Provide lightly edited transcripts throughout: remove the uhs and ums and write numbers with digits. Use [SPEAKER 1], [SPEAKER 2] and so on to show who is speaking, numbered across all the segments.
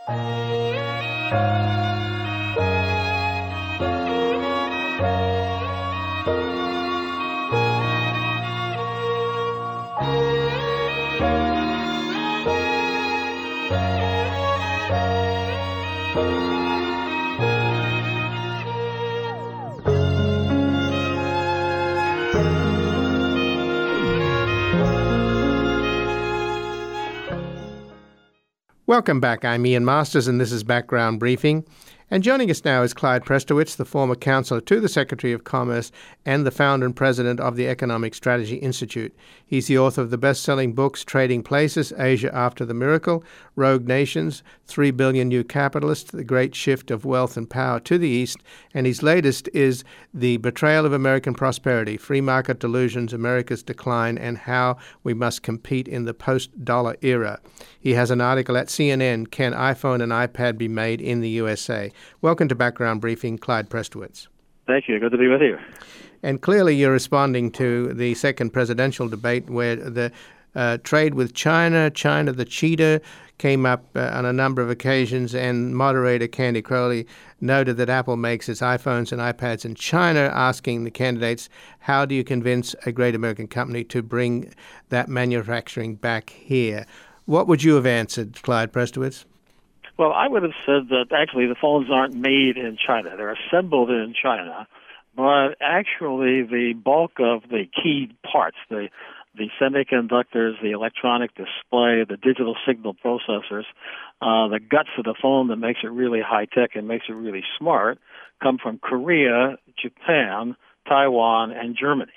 [SPEAKER 1] Welcome back. I'm Ian Masters, and this is Background Briefing. And joining us now is Clyde Prestowitz, the former counselor to the Secretary of Commerce and the founder and president of the Economic Strategy Institute. He's the author of the best-selling books Trading Places, Asia After the Miracle, Rogue Nations, 3 Billion New Capitalists, The Great Shift of Wealth and Power to the East, and his latest is The Betrayal of American Prosperity, Free Market Delusions, America's Decline, and How We Must Compete in the Post-Dollar Era. He has an article at CNN, Can iPhone and iPad Be Made in the USA? Welcome to Background Briefing, Clyde Prestowitz.
[SPEAKER 2] Thank you. Good to be with you.
[SPEAKER 1] And clearly you're responding to the second presidential debate where the trade with China the cheetah, came up on a number of occasions, and moderator Candy Crowley noted that Apple makes its iPhones and iPads in China, asking the candidates, how do you convince a great American company to bring that manufacturing back here? What would you have answered, Clyde Prestowitz?
[SPEAKER 2] Well, I would have said that actually the phones aren't made in China. They're assembled in China, but actually the bulk of the key parts, the semiconductors, the electronic display, the digital signal processors, the guts of the phone that makes it really high-tech and makes it really smart, come from Korea, Japan, Taiwan, and Germany.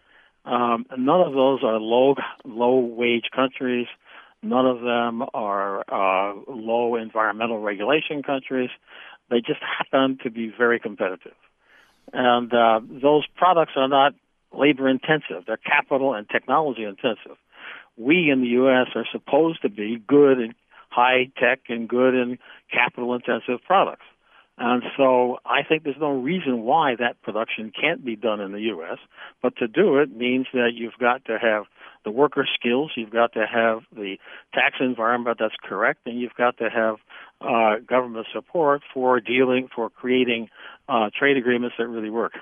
[SPEAKER 2] None of those are low-wage countries. None of them are low environmental regulation countries. They just happen to be very competitive. And those products are not labor-intensive. They're capital and technology-intensive. We in the U.S. are supposed to be good in high-tech and good in capital-intensive products. And so I think there's no reason why that production can't be done in the U.S., but to do it means that you've got to have the worker skills, you've got to have the tax environment that's correct, and you've got to have government support for creating trade agreements that really work.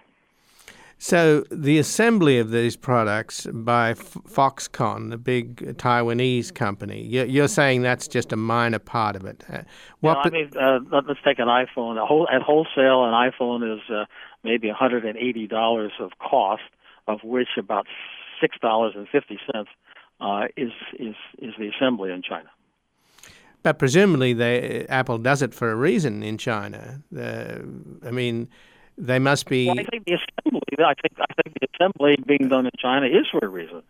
[SPEAKER 1] So the assembly of these products by Foxconn, the big Taiwanese company, you're saying that's just a minor part of it.
[SPEAKER 2] Let's take an iPhone. At wholesale, an iPhone is maybe $180 of cost, of which about $6.50 is the assembly in China.
[SPEAKER 1] But presumably Apple does it for a reason in China. They must be.
[SPEAKER 2] Well, I think the assembly being done in China is for a reason.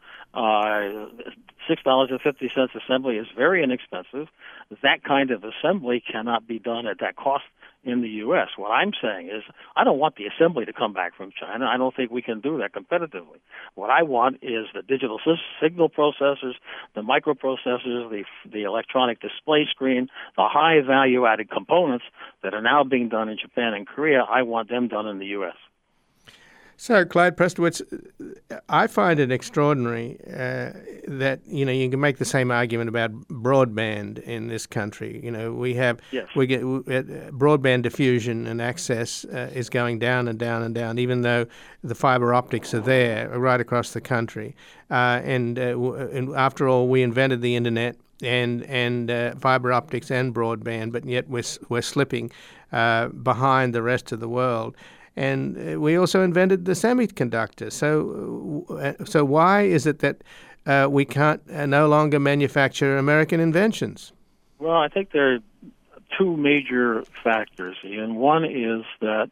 [SPEAKER 2] $6.50 assembly is very inexpensive. That kind of assembly cannot be done at that cost in the U.S. What I'm saying is I don't want the assembly to come back from China. I don't think we can do that competitively. What I want is the digital signal processors, the microprocessors, the electronic display screen, the high value-added components that are now being done in Japan and Korea. I want them done in the U.S.
[SPEAKER 1] So, Clyde Prestowitz, I find it extraordinary that you can make the same argument about broadband in this country. We get broadband diffusion and access is going down and down and down, even though the fiber optics are there right across the country. And after all, we invented the internet and fiber optics and broadband, but yet we're slipping behind the rest of the world. And we also invented the semiconductor. So why is it that we can't no longer manufacture American inventions?
[SPEAKER 2] Well, I think there are two major factors, Ian. One is that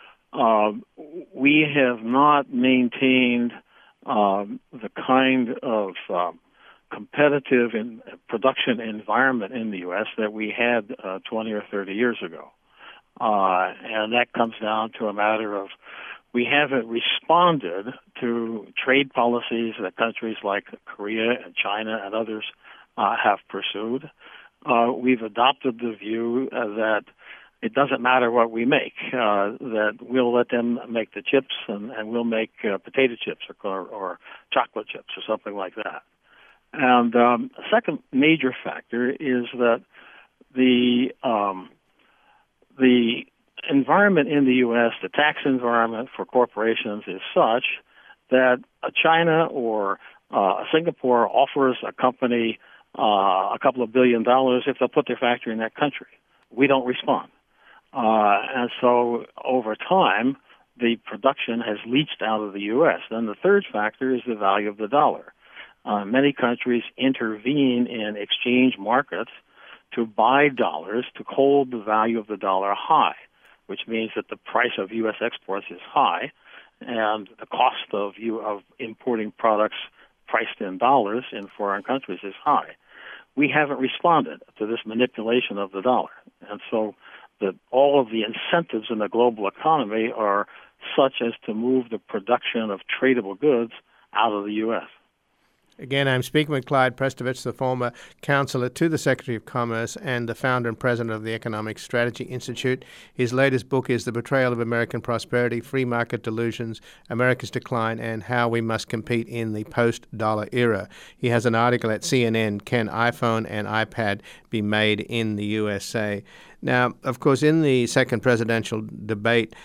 [SPEAKER 2] we have not maintained the kind of competitive production environment in the U.S. that we had 20 or 30 years ago. And that comes down to a matter of we haven't responded to trade policies that countries like Korea and China and others have pursued. We've adopted the view that it doesn't matter what we make, that we'll let them make the chips and we'll make potato chips or chocolate chips or something like that. And the second major factor is that the environment in the U.S., the tax environment for corporations is such that China or Singapore offers a company a couple of $1 billion if they'll put their factory in that country. We don't respond. And so over time, the production has leached out of the U.S. Then the third factor is the value of the dollar. Many countries intervene in exchange markets to buy dollars to hold the value of the dollar high, which means that the price of U.S. exports is high and the cost of importing products priced in dollars in foreign countries is high. We haven't responded to this manipulation of the dollar. And so all of the incentives in the global economy are such as to move the production of tradable goods out of the U.S.
[SPEAKER 1] Again, I'm speaking with Clyde Prestovich, the former counselor to the Secretary of Commerce and the founder and president of the Economic Strategy Institute. His latest book is The Betrayal of American Prosperity, Free Market Delusions, America's Decline, and How We Must Compete in the Post-Dollar Era. He has an article at CNN, Can iPhone and iPad Be Made in the USA? Now, of course, in the second presidential debate,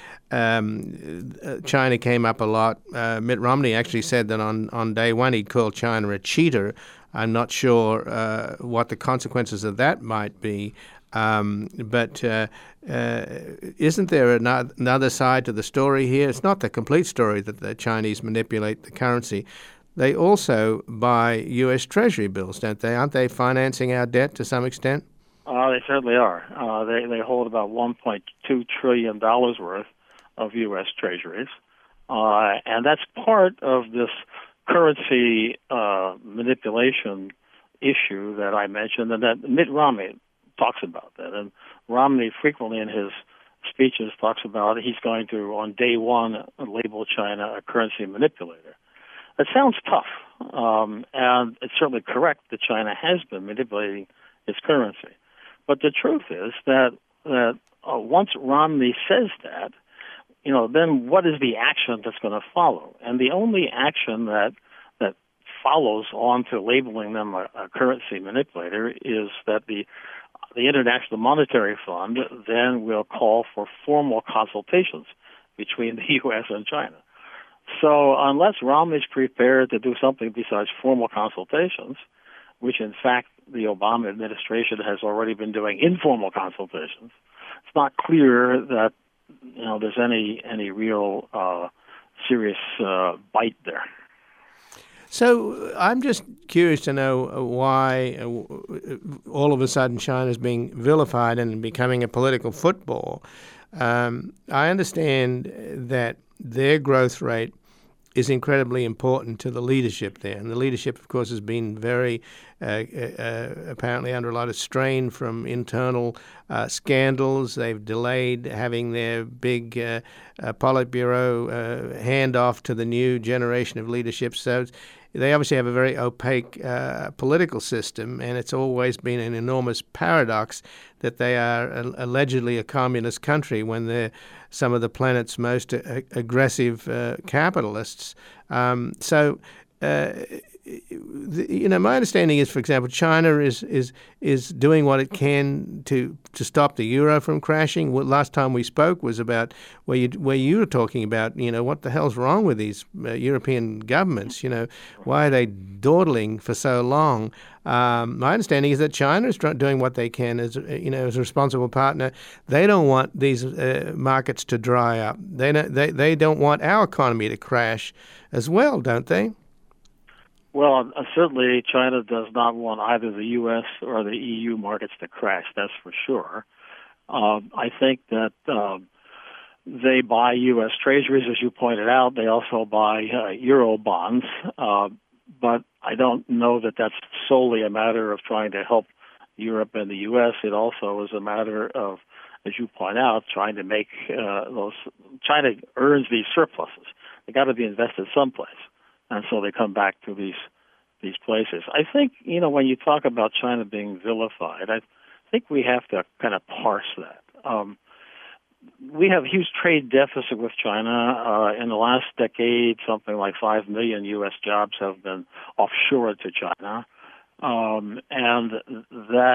[SPEAKER 1] China came up a lot. Mitt Romney actually said that on day one he'd call China a cheater. I'm not sure what the consequences of that might be. But isn't there another side to the story here? It's not the complete story that the Chinese manipulate the currency. They also buy U.S. Treasury bills, don't they? Aren't they financing our debt to some extent?
[SPEAKER 2] They certainly are. They hold about $1.2 trillion worth of U.S. treasuries. And that's part of this currency manipulation issue that I mentioned, and that Mitt Romney talks about that. And Romney frequently in his speeches talks about he's going to, on day one, label China a currency manipulator. That sounds tough, and it's certainly correct that China has been manipulating its currency. But the truth is that once Romney says that, then what is the action that's going to follow? And the only action that follows on to labeling them a currency manipulator is that the International Monetary Fund then will call for formal consultations between the U.S. and China. So unless Romney's prepared to do something besides formal consultations, which in fact the Obama administration has already been doing informal consultations, it's not clear that there's any real serious bite there.
[SPEAKER 1] So I'm just curious to know why all of a sudden China is being vilified and becoming a political football. I understand that their growth rate is incredibly important to the leadership there. And the leadership, of course, has been very apparently under a lot of strain from internal scandals. They've delayed having their big Politburo handoff to the new generation of leadership. So they obviously have a very opaque political system, and it's always been an enormous paradox that they are allegedly a communist country when they're some of the planet's most aggressive capitalists. My understanding is, for example, China is doing what it can to stop the euro from crashing. Last time we spoke was about where you were talking about, what the hell's wrong with these European governments? Why are they dawdling for so long? My understanding is that China is doing what they can as a responsible partner. They don't want these markets to dry up. They don't want our economy to crash as well, don't they?
[SPEAKER 2] Well, certainly China does not want either the U.S. or the EU markets to crash, that's for sure. I think that they buy U.S. treasuries, as you pointed out. They also buy euro bonds, but I don't know that that's solely a matter of trying to help Europe and the U.S. It also is a matter of, as you point out, trying to make China earns these surpluses. They got to be invested someplace. And so they come back to these places. I think, when you talk about China being vilified, I think we have to kind of parse that. We have a huge trade deficit with China. In the last decade, something like 5 million U.S. jobs have been offshored to China. And that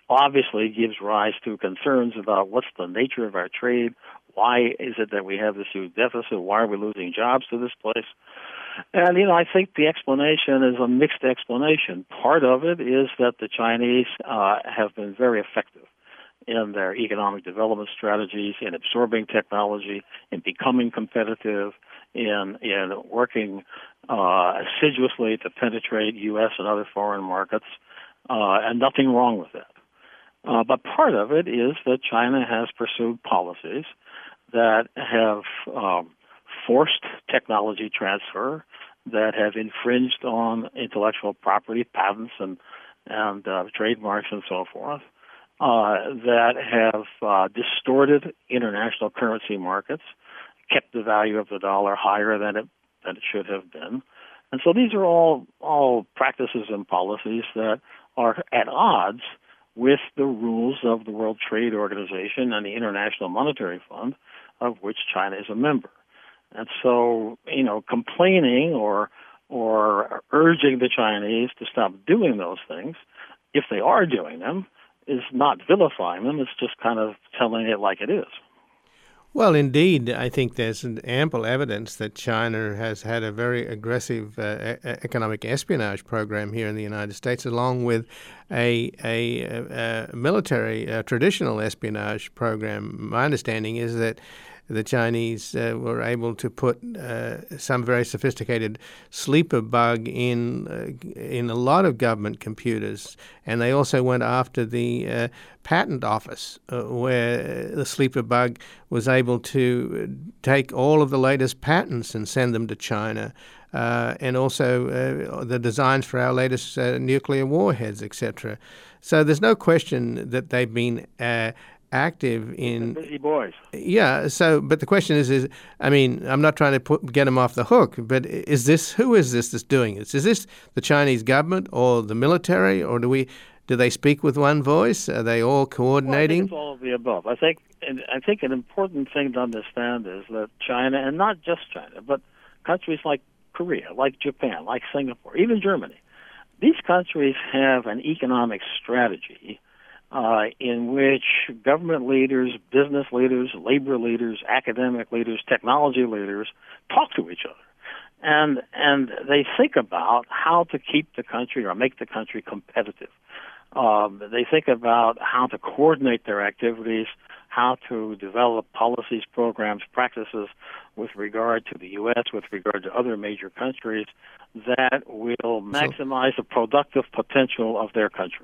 [SPEAKER 2] obviously gives rise to concerns about what's the nature of our trade. Why is it that we have this huge deficit? Why are we losing jobs to this place? And, I think the explanation is a mixed explanation. Part of it is that the Chinese have been very effective in their economic development strategies, in absorbing technology, in becoming competitive, in working assiduously to penetrate U.S. and other foreign markets, and nothing wrong with that. But part of it is that China has pursued policies that have forced technology transfer, that have infringed on intellectual property, patents, and trademarks and so forth, that have distorted international currency markets, kept the value of the dollar higher than it should have been. And so these are all practices and policies that are at odds with the rules of the World Trade Organization and the International Monetary Fund, of which China is a member. And so, complaining or urging the Chinese to stop doing those things, if they are doing them, is not vilifying them. It's just kind of telling it like it is.
[SPEAKER 1] Well, indeed, I think there's ample evidence that China has had a very aggressive economic espionage program here in the United States, along with a military traditional espionage program. My understanding is that the Chinese were able to put some very sophisticated sleeper bug in a lot of government computers, and they also went after the patent office, where the sleeper bug was able to take all of the latest patents and send them to China, and also the designs for our latest nuclear warheads, etc. So there's no question that they've been active in
[SPEAKER 2] busy boys.
[SPEAKER 1] Yeah. So, but the question is, I mean, I'm not trying to get them off the hook, but who is this that's doing this? Is this the Chinese government or the military, or do they speak with one voice? Are they all coordinating?
[SPEAKER 2] Well, I think it's all of the above. I think an important thing to understand is that China, and not just China, but countries like Korea, like Japan, like Singapore, even Germany, these countries have an economic strategy in which government leaders, business leaders, labor leaders, academic leaders, technology leaders talk to each other. And they think about how to keep the country or make the country competitive. They think about how to coordinate their activities, how to develop policies, programs, practices with regard to the U.S., with regard to other major countries that will maximize the productive potential of their country.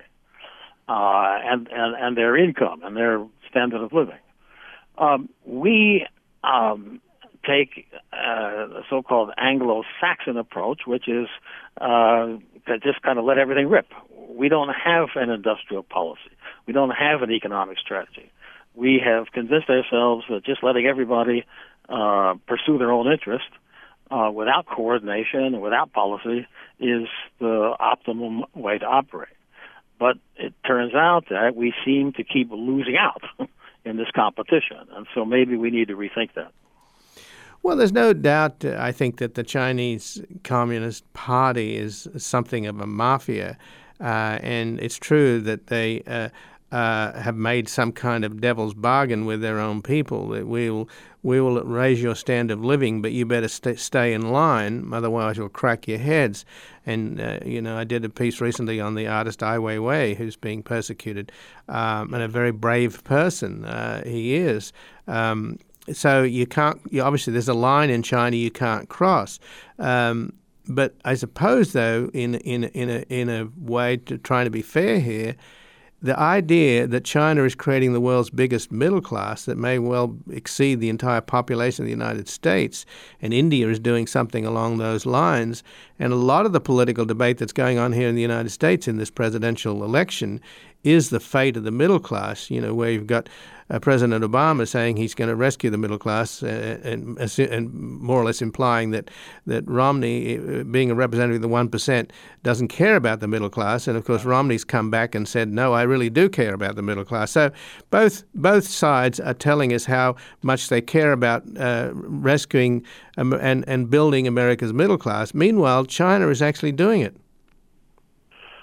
[SPEAKER 2] And their income and their standard of living. We take the so-called Anglo-Saxon approach, which is to just kind of let everything rip. We don't have an industrial policy. We don't have an economic strategy. We have convinced ourselves that just letting everybody pursue their own interest without coordination and without policy is the optimum way to operate. But it turns out that we seem to keep losing out in this competition, and so maybe we need to rethink that.
[SPEAKER 1] Well, there's no doubt, I think, that the Chinese Communist Party is something of a mafia, and it's true that they have made some kind of devil's bargain with their own people, that we will raise your standard of living, but you better stay in line, otherwise we'll crack your heads. And, I did a piece recently on the artist Ai Weiwei, who's being persecuted, and a very brave person he is. So you can't, obviously there's a line in China you can't cross. But I suppose, though, in a way to trying to be fair here, the idea that China is creating the world's biggest middle class that may well exceed the entire population of the United States, and India is doing something along those lines, and a lot of the political debate that's going on here in the United States in this presidential election is the fate of the middle class, where you've got President Obama saying he's going to rescue the middle class and more or less implying that Romney, being a representative of the 1%, doesn't care about the middle class. And, of course, Romney's come back and said, no, I really do care about the middle class. So both sides are telling us how much they care about rescuing and building America's middle class. Meanwhile, China is actually doing it.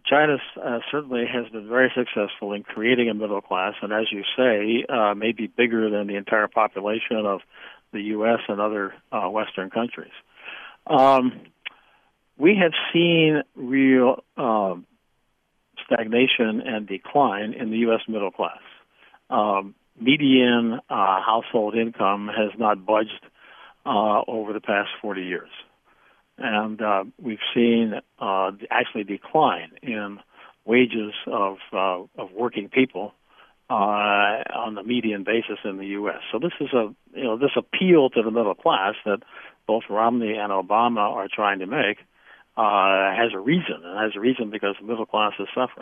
[SPEAKER 2] China certainly has been very successful in creating a middle class, and as you say, maybe bigger than the entire population of the U.S. and other Western countries. We have seen real stagnation and decline in the U.S. middle class. Median household income has not budged over the past 40 years. And we've seen actually decline in wages of working people on the median basis in the U.S. So this is this appeal to the middle class that both Romney and Obama are trying to make has a reason, and has a reason because the middle class is suffering.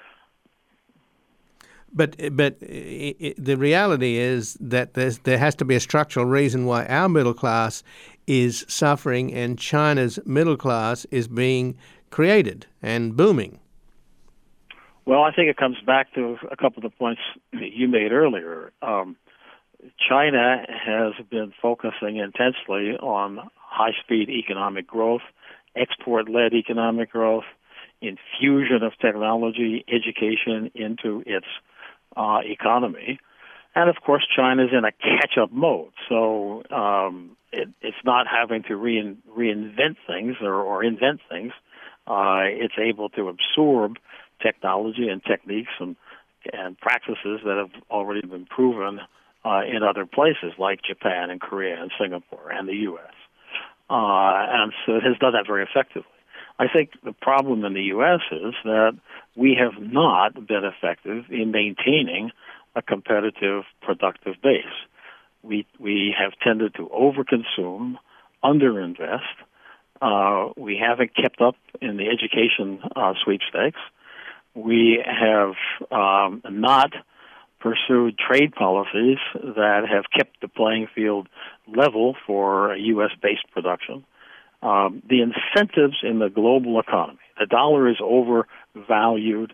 [SPEAKER 1] But the reality is that there has to be a structural reason why our middle class is suffering and China's middle class is being created and booming.
[SPEAKER 2] Well, I think it comes back to a couple of the points that you made earlier. China has been focusing intensely on high-speed economic growth, export-led economic growth, infusion of technology, education into its economy. And, of course, China's in a catch-up mode. So it's not having to reinvent things or invent things. It's able to absorb technology and techniques and practices that have already been proven in other places like Japan and Korea and Singapore and the U.S. And so it has done that very effectively. I think the problem in the U.S. is that we have not been effective in maintaining a competitive, productive base. We have tended to overconsume, underinvest. We haven't kept up in the education sweepstakes. We have not pursued trade policies that have kept the playing field level for U.S.-based production. The incentives in the global economy, the dollar is overvalued.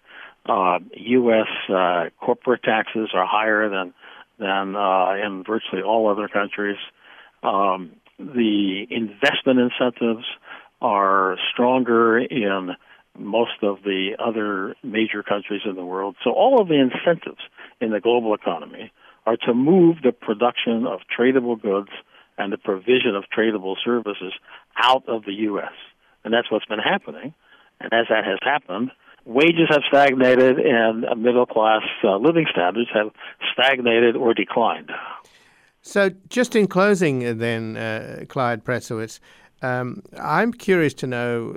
[SPEAKER 2] U.S. corporate taxes are higher than in virtually all other countries. The investment incentives are stronger in most of the other major countries in the world. So all of the incentives in the global economy are to move the production of tradable goods and the provision of tradable services out of the U.S. And that's what's been happening. And as that has happened, wages have stagnated and middle-class living standards have stagnated or declined.
[SPEAKER 1] So just in closing then, Clyde Preszewicz, I'm curious to know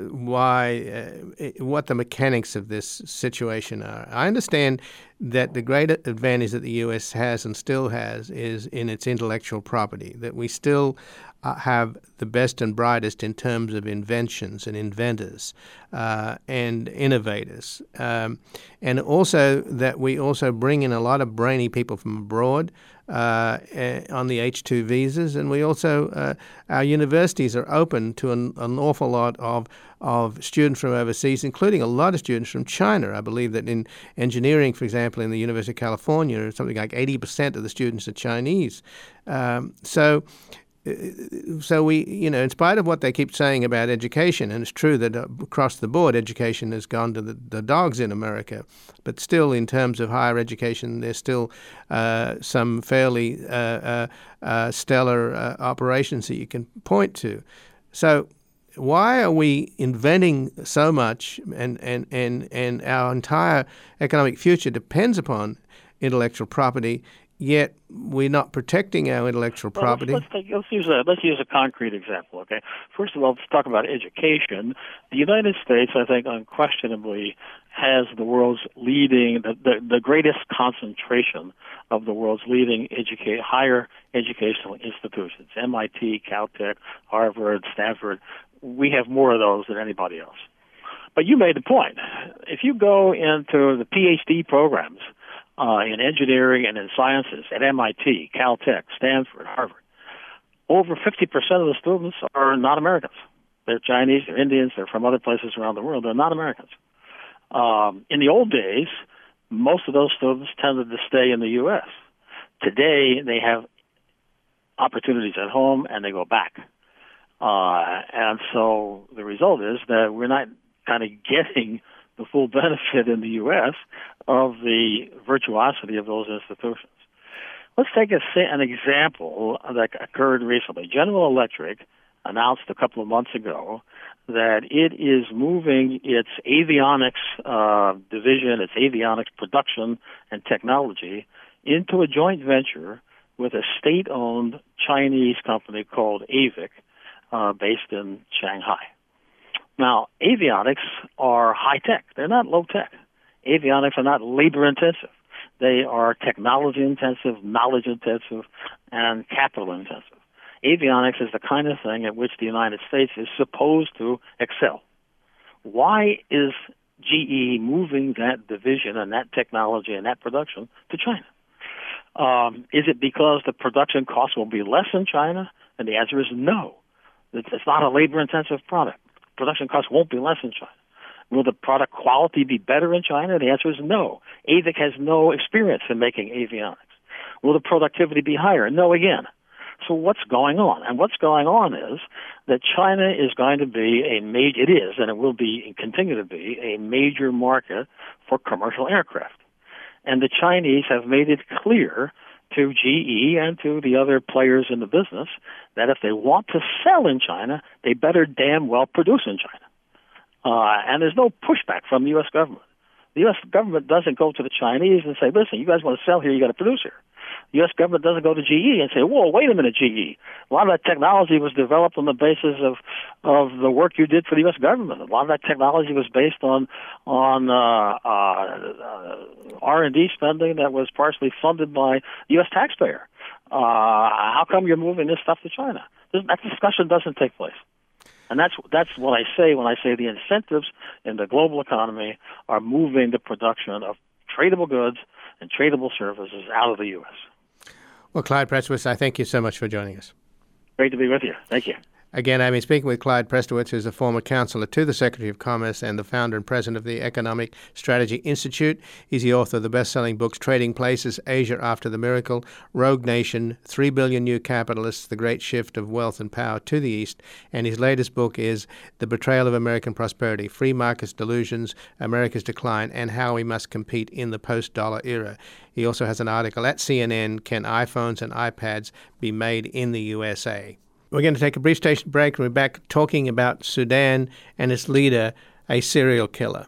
[SPEAKER 1] what the mechanics of this situation are. I understand that the great advantage that the U.S. has and still has is in its intellectual property, that we still have the best and brightest in terms of inventions and inventors and innovators. And also that we also bring in a lot of brainy people from abroad on the H-2 visas, and we also our universities are open to an awful lot of students from overseas, including a lot of students from China. I believe that in engineering, for example, in the University of California, something like 80% of the students are Chinese. So we, in spite of what they keep saying about education, and it's true that across the board education has gone to the dogs in America, but still in terms of higher education, there's still some fairly stellar operations that you can point to. So why are we inventing so much, and our entire economic future depends upon intellectual property, yet we're not protecting our intellectual property?
[SPEAKER 2] Let's use a concrete example, okay? First of all, let's talk about education. The United States, I think, unquestionably has the world's leading, the greatest concentration of the world's leading higher educational institutions, MIT, Caltech, Harvard, Stanford. We have more of those than anybody else. But you made the point. If you go into the PhD programs in engineering and in sciences at MIT, Caltech, Stanford, Harvard, over 50% of the students are not Americans. They're Chinese, they're Indians, they're from other places around the world. They're not Americans. In the old days, most of those students tended to stay in the U.S. Today, they have opportunities at home and they go back. And so the result is that we're not kind of getting the full benefit in the U.S. of the virtuosity of those institutions. Let's take an example that occurred recently. General Electric announced a couple of months ago that it is moving its avionics division, its avionics production and technology, into a joint venture with a state-owned Chinese company called AVIC, based in Shanghai. Now, avionics are high-tech. They're not low-tech. Avionics are not labor-intensive. They are technology-intensive, knowledge-intensive, and capital-intensive. Avionics is the kind of thing at which the United States is supposed to excel. Why is GE moving that division and that technology and that production to China? Is it because the production costs will be less in China? And the answer is no. It's not a labor-intensive product. Production costs won't be less in China. Will the product quality be better in China? The answer is no. AVIC has no experience in making avionics. Will the productivity be higher? No again. So what's going on? And what's going on is that China is going to be it is, and it will be and continue to be, a major market for commercial aircraft. And the Chinese have made it clear to GE and to the other players in the business that if they want to sell in China, they better damn well produce in China. And there's no pushback from the U.S. government. The U.S. government doesn't go to the Chinese and say, listen, you guys want to sell here, you got to produce here. The U.S. government doesn't go to GE and say, whoa, wait a minute, GE. A lot of that technology was developed on the basis of the work you did for the U.S. government. A lot of that technology was based on R&D spending that was partially funded by the U.S. taxpayer. How come you're moving this stuff to China? That discussion doesn't take place. And that's what I say when I say the incentives in the global economy are moving the production of tradable goods and tradable services out of the U.S.
[SPEAKER 1] Well, Clyde Prestowitz, I thank you so much for joining us.
[SPEAKER 2] Great to be with you. Thank you.
[SPEAKER 1] Again, I've been speaking with Clyde Prestowitz, who's a former counselor to the Secretary of Commerce and the founder and president of the Economic Strategy Institute. He's the author of the best-selling books Trading Places, Asia After the Miracle, Rogue Nation, 3 Billion New Capitalists, The Great Shift of Wealth and Power to the East. And his latest book is The Betrayal of American Prosperity, Free Markets Delusions, America's Decline, and How We Must Compete in the Post-Dollar Era. He also has an article at CNN, Can iPhones and iPads Be Made in the USA? We're going to take a brief station break, and we're back talking about Sudan and its leader, a serial killer.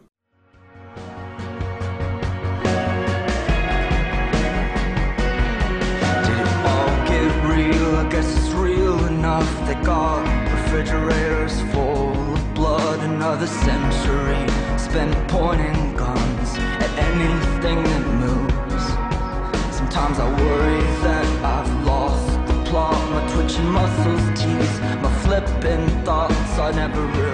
[SPEAKER 3] Did it all get real? I guess it's real enough. They got refrigerators full of blood. Another century spent pointing guns at anything that moves. Sometimes I worry that I've lost the plot. My twitching muscles tease my flipping thoughts. I never